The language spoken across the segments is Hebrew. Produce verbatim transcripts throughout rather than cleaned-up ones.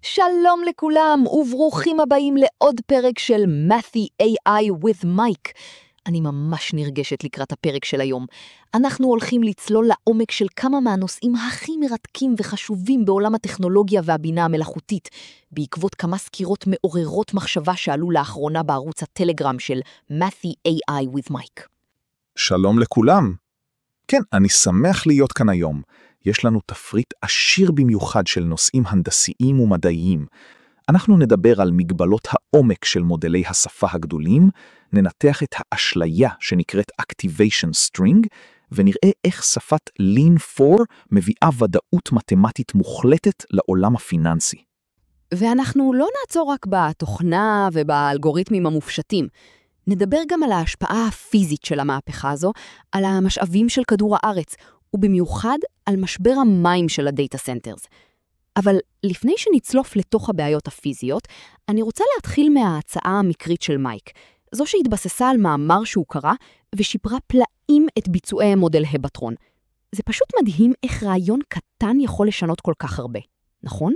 שלום לכולם וברוכים הבאים לעוד פרק של Mathy איי איי with Mike. אני ממש נרגשת לקראת הפרק של היום. אנחנו הולכים לצלול לעומק של כמה מהנושאים הכי מרתקים וחשובים בעולם הטכנולוגיה והבינה המלאכותית, בעקבות כמה סקירות מעוררות מחשבה שעלו לאחרונה בערוץ הטלגרם של Mathy איי איי with Mike. שלום לכולם. כן, אני שמח להיות כאן היום. יש לנו תפריט עשיר במיוחד של נושאים הנדסיים ומדעיים. אנחנו נדבר על מגבלות העומק של מודלי השפה הגדולים, ננתח את האשליה שנקראת Activation String, ונראה איך שפת לין פור מביאה ודאות מתמטית מוחלטת לעולם הפיננסי. ואנחנו לא נעצור רק בתוכנה ובאלגוריתמים המופשטים. נדבר גם על ההשפעה הפיזית של המהפכה הזו, על המשאבים של כדור הארץ, ובמיוחד על משבר המים של הדאטה סנטרס. אבל לפני שנצלוף לתוך הבעיות הפיזיות, אני רוצה להתחיל מההצעה המקרית של מייק, זו שהתבססה על מאמר שהוא קרא ושיפרה פלאים את ביצועי המודל הבטרון. זה פשוט מדהים איך רעיון קטן יכול לשנות כל כך הרבה, נכון?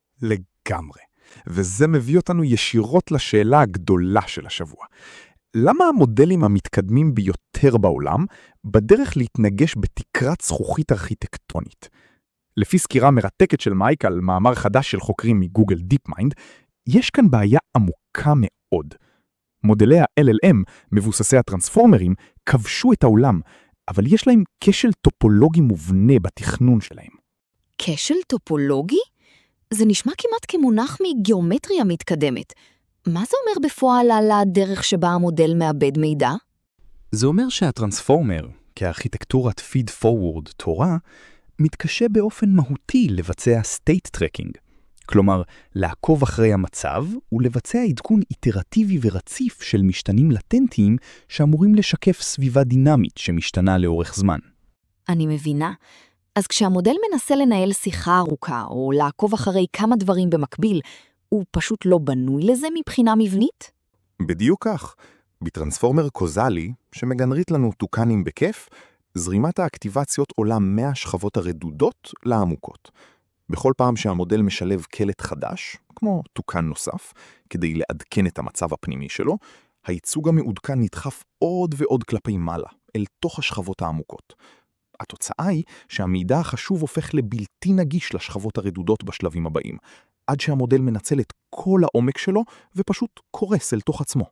לגמרי. וזה מביא אותנו ישירות לשאלה הגדולה של השבוע. למה המודלים המתקדמים ביותר בעולם בדרך להתנגש בתקרת זכוכית ארכיטקטונית? לפי סקירה מרתקת של מייק על מאמר חדש של חוקרים מגוגל דיפ מיינד, יש כאן בעיה עמוקה מאוד. מודלי ה-אל אל אם, מבוססי הטרנספורמרים, כבשו את העולם, אבל יש להם כשל טופולוגי מובנה בתכנון שלהם. כשל טופולוגי? זה נשמע כמעט כמונח מגיאומטריה מתקדמת. מה זה אומר בפועל על הדרך שבה המודל מאבד מידע? זה אומר שהטרנספורמר, כארכיטקטורת פיד פורוורד תורה, מתקשה באופן מהותי לבצע state tracking. כלומר, לעקוב אחרי המצב ולבצע עדכון איטרטיבי ורציף של משתנים לטנטיים שאמורים לשקף סביבה דינמית שמשתנה לאורך זמן. אני מבינה. אז כשהמודל מנסה לנהל שיחה ארוכה או לעקוב אחרי כמה דברים במקביל, הוא פשוט לא בנוי לזה מבחינה מבנית? בדיוק כך. בטרנספורמר קוזלי, שמגנרית לנו טוקנים בכיף, זרימת האקטיבציות עולה מהשכבות הרדודות לעמוקות. בכל פעם שהמודל משלב קלט חדש, כמו טוקן נוסף, כדי לעדכן את המצב הפנימי שלו, הייצוג המעודכן נדחף עוד ועוד כלפי מעלה, אל תוך השכבות העמוקות. התוצאה היא שהמידע החשוב הופך לבלתי נגיש לשכבות הרדודות בשלבים הבאים, עד שהמודל מנצל את כל העומק שלו ופשוט קורס אל תוך עצמו.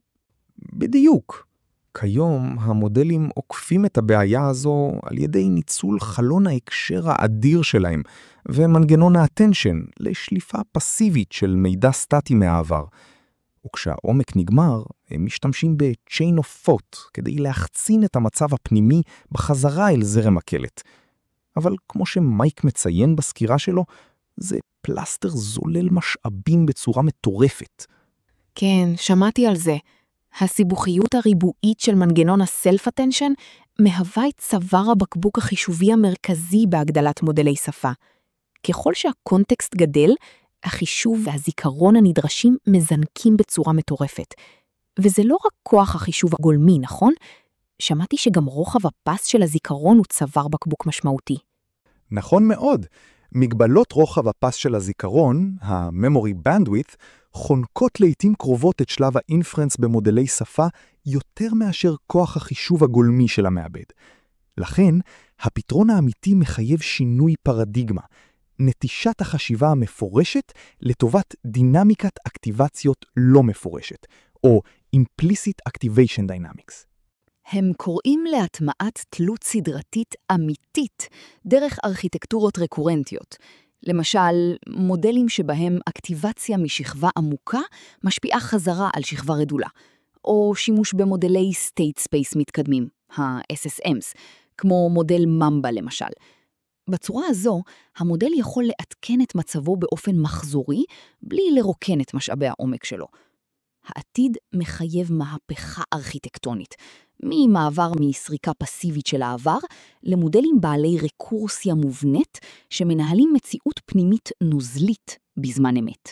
בדיוק. כיום המודלים עוקפים את הבעיה הזו על ידי ניצול חלון ההקשר האדיר שלהם ומנגנון האטנשן לשליפה פסיבית של מידע סטטי מהעבר. וכשהעומק נגמר, הם משתמשים ב-chain of thought כדי להחצין את המצב הפנימי בחזרה אל זרם הקלט. אבל כמו שמייק מציין בסקירה שלו, זה פלסטר זולל משאבים בצורה מטורפת. כן, שמעתי על זה. הסיבוכיות הריבועית של מנגנון הסלף-אטנשן מהווה את צוואר הבקבוק החישובי המרכזי בהגדלת מודלי שפה. ככל שהקונטקסט גדל, החישוב והזיכרון הנדרשים מזנקים בצורה מטורפת. וזה לא רק כוח החישוב הגולמי, נכון? שמעתי שגם רוחב הפס של הזיכרון הוא צוואר בקבוק משמעותי. נכון מאוד. מגבלות רוחב הפס של הזיכרון, ה-memory bandwidth, חונקות לעתים קרובות את שלב האינפרנס במודלי שפה יותר מאשר כוח החישוב הגולמי של המעבד. לכן, הפתרון האמיתי מחייב שינוי פרדיגמה, נטישת החשיבה המפורשת לטובת דינמיקת אקטיבציות לא מפורשת, או Implicit Activation Dynamics. הם קוראים להטמעת תלות סדרתית אמיתית דרך ארכיטקטורות רקורנטיות. למשל, מודלים שבהם אקטיבציה משכבה עמוקה משפיעה חזרה על שכבה רדולה, או שימוש במודלי state space מתקדמים, ה-אס אס אמס, כמו מודל ממבה למשל. בצורה הזו, המודל יכול לעדכן את מצבו באופן מחזורי, בלי לרוקן את משאבי העומק שלו. העתיד מחייב מהפכה ארכיטקטונית, ממעבר מסריקה פסיבית של העבר, למודלים בעלי רקורסיה מובנית, שמנהלים מציאות פנימית נוזלית בזמן אמת.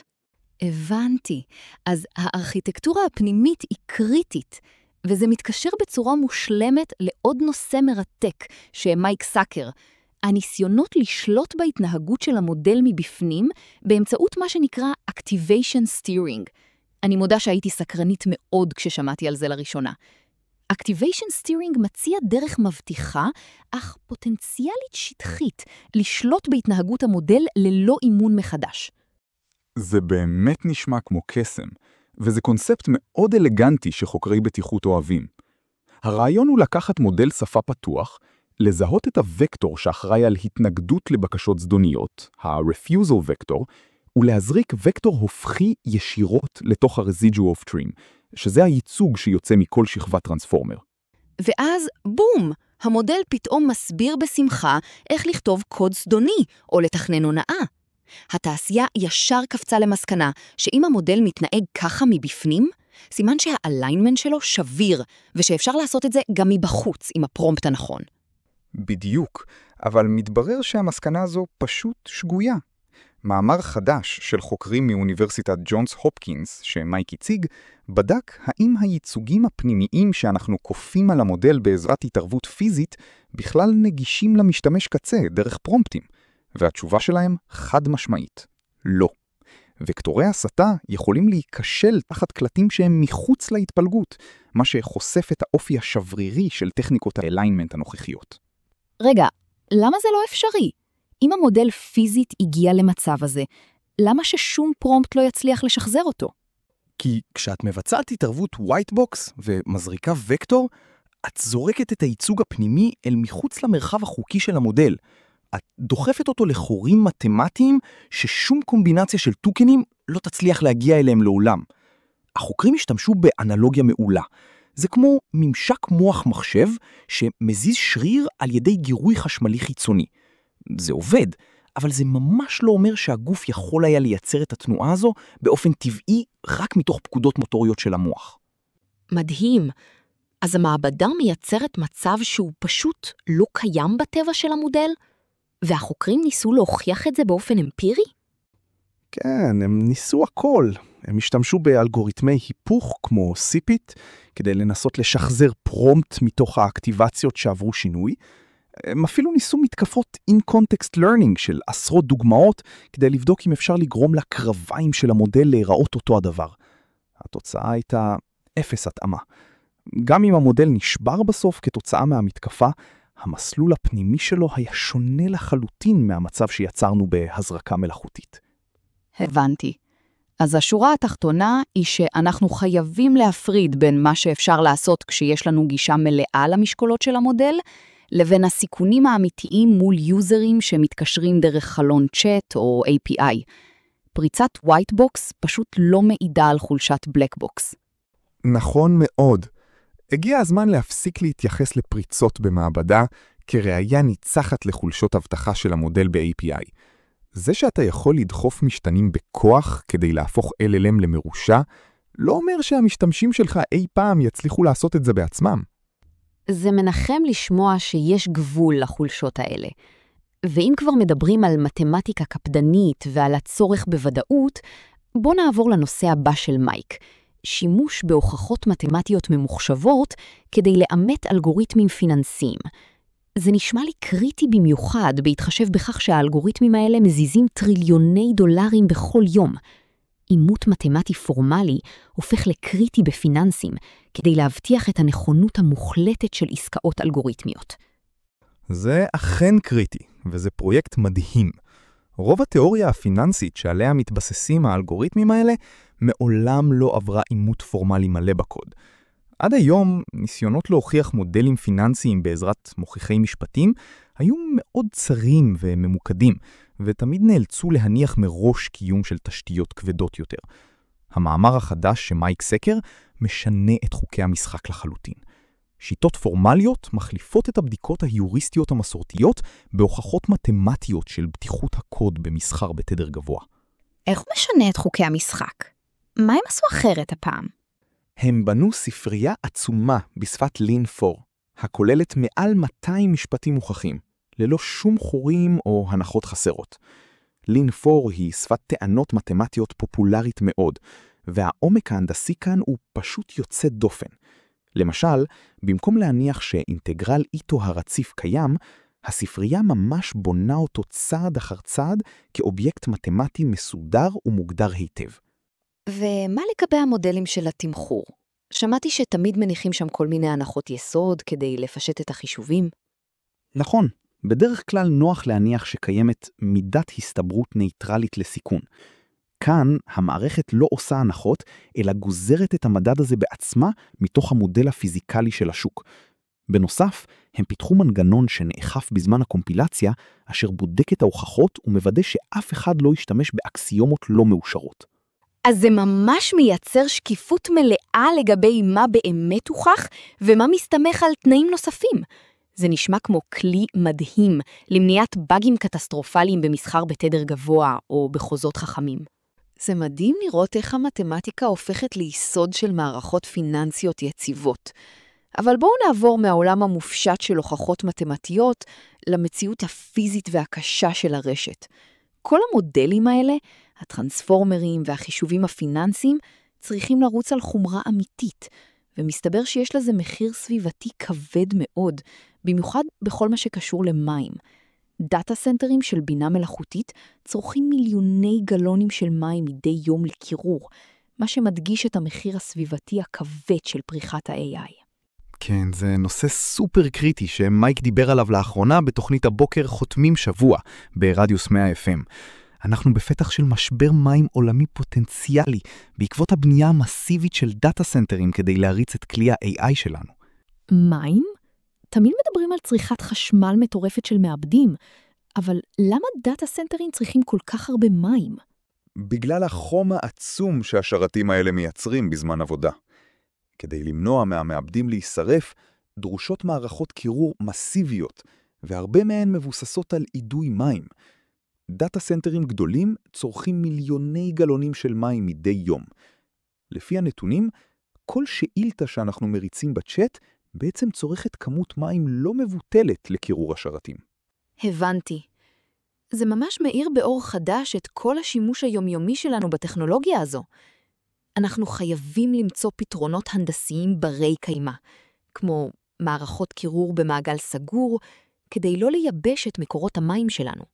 הבנתי. אז הארכיטקטורה הפנימית היא קריטית, וזה מתקשר בצורה מושלמת לעוד נושא מרתק, שמייק סאקר, הניסיונות לשלוט בהתנהגות של המודל מבפנים, באמצעות מה שנקרא Activation Steering. אני מודה שהייתי סקרנית מאוד כששמעתי על זה לראשונה. Activation Steering מציע דרך מבטיחה, אך פוטנציאלית שטחית, לשלוט בהתנהגות המודל ללא אימון מחדש. זה באמת נשמע כמו קסם, וזה קונספט מאוד אלגנטי שחוקרי בטיחות אוהבים. הרעיון הוא לקחת מודל שפה פתוח, לזהות את הוקטור שאחראי על התנגדות לבקשות זדוניות, ה-refusal vector, ולהזריק וקטור הופכי ישירות לתוך ה-residual of trim, שזה הייצוג שיוצא מכל שכבת טרנספורמר. ואז בום, המודל פתאום מסביר בשמחה איך לכתוב קוד זדוני או לתכנן הונאה. התעשייה ישר קפצה למסקנה שאם המודל מתנהג ככה מבפנים, סימן שהאליינמנט שלו שביר, ושאפשר לעשות את זה גם מבחוץ עם הפרומפט הנכון. בדיוק, אבל מתברר שהמסקנה הזו פשוט שגויה. מאמר חדש של חוקרים מאוניברסיטת ג'ונס הופקינס, שמייק הציג, בדק האם הייצוגים הפנימיים שאנחנו כופים על המודל בעזרת התערבות פיזית, בכלל נגישים למשתמש קצה דרך פרומפטים. והתשובה שלהם חד משמעית, לא. וקטורי הסתה יכולים להיכשל תחת קלטים שהם מחוץ להתפלגות, מה שחושף את האופי השברירי של טכניקות האליינמנט הנוכחיות. רגע, למה זה לא אפשרי? אם המודל פיזית הגיע למצב הזה, למה ששום פרומפט לא יצליח לשחזר אותו? כי כשאת מבצעת התערבות white box ומזריקה וקטור, את זורקת את הייצוג הפנימי אל מחוץ למרחב החוקי של המודל. את דוחפת אותו לחורים מתמטיים ששום קומבינציה של טוקנים לא תצליח להגיע אליהם לעולם. החוקרים השתמשו באנלוגיה מעולה. זה כמו ממשק מוח מחשב שמזיז שריר על ידי גירוי חשמלי חיצוני. זה עובד, אבל זה ממש לא אומר שהגוף יכול היה לייצר את התנועה הזו באופן טבעי רק מתוך פקודות מוטוריות של המוח. מדהים. אז המעבדה מייצרת מצב שהוא פשוט לא קיים בטבע של המודל? והחוקרים ניסו להוכיח את זה באופן אמפירי? כן, הם ניסו הכל. הם השתמשו באלגוריתמי היפוך כמו סיפיט, כדי לנסות לשחזר פרומפט מתוך האקטיבציות שעברו שינוי. הם אפילו ניסו מתקפות in-context learning של עשרות דוגמאות, כדי לבדוק אם אפשר לגרום לקרביים של המודל להיראות אותו הדבר. התוצאה הייתה אפס התאמה. גם אם המודל נשבר בסוף כתוצאה מהמתקפה, המסלול הפנימי שלו היה שונה לחלוטין מהמצב שיצרנו בהזרקה מלאכותית. הבנתי. אז השורה התחתונה היא שאנחנו חייבים להפריד בין מה שאפשר לעשות כשיש לנו גישה מלאה למשקולות של המודל, לבין הסיכונים האמיתיים מול יוזרים שמתקשרים דרך חלון צ'אט או איי פי איי. פריצת white box פשוט לא מעידה על חולשת black box. נכון מאוד. הגיע הזמן להפסיק להתייחס לפריצות במעבדה כראיה ניצחת לחולשות הבטחה של המודל ב-איי פי איי. זה שאתה יכול לדחוף משתנים בכוח כדי להפוך אל אל אם למרושע, לא אומר שהמשתמשים שלך אי פעם יצליחו לעשות את זה בעצמם. זה מנחם לשמוע שיש גבול לחולשות האלה. ואם כבר מדברים על מתמטיקה קפדנית ועל הצורך בוודאות, בוא נעבור לנושא הבא של מייק. שימוש בהוכחות מתמטיות ממוחשבות כדי לאמת אלגוריתמים פיננסיים. זה נשמע לי קריטי במיוחד בהתחשב בכך שהאלגוריתמים האלה מזיזים טריליוני דולרים בכל יום. אימות מתמטי פורמלי הופך לקריטי בפיננסים כדי להבטיח את הנכונות המוחלטת של עסקאות אלגוריתמיות. זה אכן קריטי, וזה פרויקט מדהים. רוב התיאוריה הפיננסית שעליה מתבססים האלגוריתמים האלה מעולם לא עברה אימות פורמלי מלא בקוד. עד היום, ניסיונות להוכיח מודלים פיננסיים בעזרת מוכיחי משפטים היו מאוד צרים וממוקדים, ותמיד נאלצו להניח מראש קיום של תשתיות כבדות יותר. המאמר החדש שמייק סקר משנה את חוקי המשחק לחלוטין. שיטות פורמליות מחליפות את הבדיקות ההיוריסטיות המסורתיות בהוכחות מתמטיות של בטיחות הקוד במסחר בתדר גבוה. איך הוא משנה את חוקי המשחק? מה הם עשו אחרת הפעם? הם בנו ספרייה עצומה בשפת לין פור, הכוללת מעל מאתיים משפטים מוכחים, ללא שום חורים או הנחות חסרות. לין פור היא שפת טענות מתמטיות פופולרית מאוד, והעומק ההנדסי כאן הוא פשוט יוצא דופן. למשל, במקום להניח שאינטגרל איתו הרציף קיים, הספרייה ממש בונה אותו צעד אחר צעד כאובייקט מתמטי מסודר ומוגדר היטב. ומה לגבי המודלים של התמחור? שמעתי שתמיד מניחים שם כל מיני הנחות יסוד כדי לפשט את החישובים. נכון, בדרך כלל נוח להניח שקיימת מידת הסתברות נייטרלית לסיכון. כאן המערכת לא עושה הנחות, אלא גוזרת את המדד הזה בעצמה מתוך המודל הפיזיקלי של השוק. בנוסף, הם פיתחו מנגנון שנאכף בזמן הקומפילציה, אשר בודק את ההוכחות ומוודא שאף אחד לא ישתמש באקסיומות לא מאושרות. אז זה ממש מייצר שקיפות מלאה לגבי מה באמת הוכח ומה מסתמך על תנאים נוספים. זה נשמע כמו כלי מדהים למניעת בגים קטסטרופליים במסחר בתדר גבוה או בחוזות חכמים. זה מדהים לראות איך המתמטיקה הופכת ליסוד של מערכות פיננסיות יציבות. אבל בואו נעבור מהעולם המופשט של הוכחות מתמטיות למציאות הפיזית והקשה של הרשת. כל המודלים האלה, הטרנספורמרים והחישובים הפיננסיים, צריכים לרוץ על חומרה אמיתית, ומסתבר שיש לזה מחיר סביבתי כבד מאוד, במיוחד בכל מה שקשור למים. דאטה סנטרים של בינה מלאכותית צורכים מיליוני גלונים של מים מדי יום לקירור, מה שמדגיש את המחיר הסביבתי הכבד של פריחת ה-איי איי. כן, זה נושא סופר קריטי שמייק דיבר עליו לאחרונה בתוכנית הבוקר חותמים שבוע ברדיוס מאה אף אם. אנחנו בפתח של משבר מים עולמי פוטנציאלי בעקבות הבנייה המסיבית של דאטה סנטרים כדי להריץ את כלי ה-איי איי שלנו. מים? תמיד מדברים על צריכת חשמל מטורפת של מעבדים, אבל למה דאטה סנטרים צריכים כל כך הרבה מים? בגלל החום העצום שהשרתים האלה מייצרים בזמן עבודה. כדי למנוע מהמעבדים להישרף, דרושות מערכות קירור מסיביות, והרבה מהן מבוססות על אידוי מים. דאטה סנטרים גדולים צורכים מיליוני גלונים של מים מדי יום. לפי הנתונים, כל שאילתה שאנחנו מריצים בצ'אט בעצם צורכת כמות מים לא מבוטלת לקירור השרתים. הבנתי. זה ממש מאיר באור חדש את כל השימוש היומיומי שלנו בטכנולוגיה הזו. אנחנו חייבים למצוא פתרונות הנדסיים ברי קיימה, כמו מערכות קירור במעגל סגור, כדי לא לייבש את מקורות המים שלנו.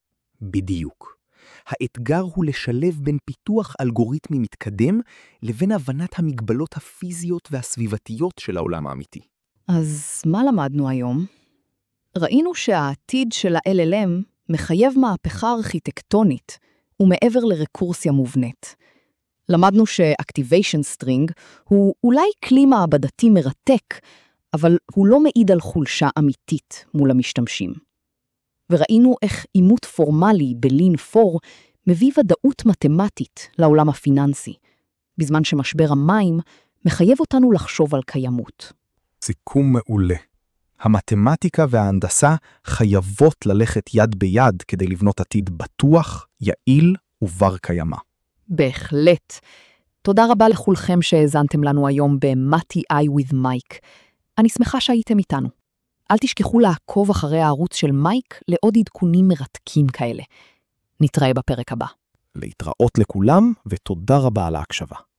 בדיוק. האתגר הוא לשלב בין פיתוח אלגוריתמי מתקדם לבין הבנת המגבלות הפיזיות והסביבתיות של העולם האמיתי. אז מה למדנו היום? ראינו שהעתיד של ה-אל אל אם מחייב מהפכה ארכיטקטונית ומעבר לרקורסיה מובנית. למדנו ש-Activation String הוא אולי כלי מעבדתי מרתק, אבל הוא לא מעיד על חולשה אמיתית מול המשתמשים. וראינו איך אימות פורמלי בלין פור מביא ודאות מתמטית לעולם הפיננסי, בזמן שמשבר המים מחייב אותנו לחשוב על קיימות. סיכום מעולה. המתמטיקה וההנדסה חייבות ללכת יד ביד כדי לבנות עתיד בטוח, יעיל ובר קיימה. בהחלט. תודה רבה לכולכם שהאזנתם לנו היום ב-מה טי איי with Mike. אני שמחה שהייתם איתנו. אל תשכחו לעקוב אחרי הערוץ של מייק לעוד עדכונים מרתקים כאלה. נתראה בפרק הבא. להתראות לכולם ותודה רבה על ההקשבה.